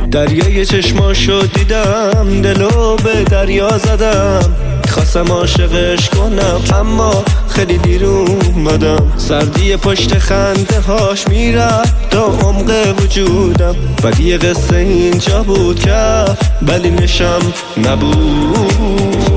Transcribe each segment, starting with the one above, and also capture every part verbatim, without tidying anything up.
دریای چشماشو دیدم، دلو به دریا زدم. خواستم عاشقش کنم اما خیلی دیر اومدم. سردی پشت خنده هاش میرفت تا عمق وجودم. ولی قصه اینجا بود که ولی نشم نبود.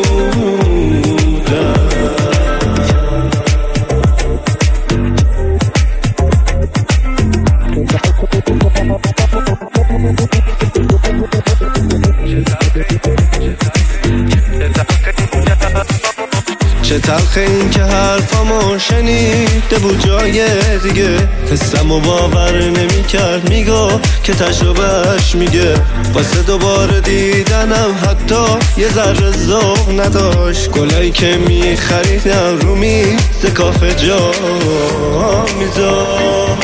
چه تلخه این که حرفامو شنیده بود جای دیگه. حسمو باور نمی کرد، میگو که تجربهش میگه. واسه دوباره دیدنم حتی یه ذره ذوق نداشت. گلایی که میخریدم رو میز کافه جا میذاشت.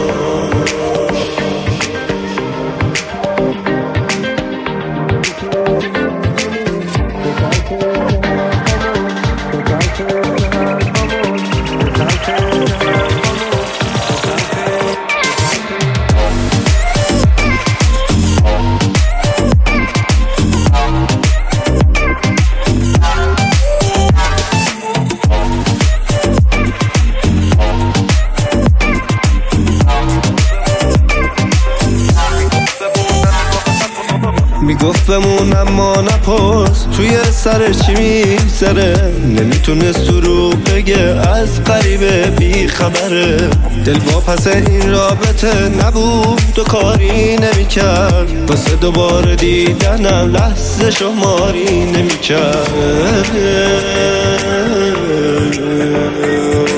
میگفت بمونم ما نپرس توی سر چی میگذره. نمیتونست تو رو بگه از غریبه بی خبره. دل با پس این رابطه نبود و کاری نمیکرد. واسه دوباره دیدنم لحظه شماری نمیکرد.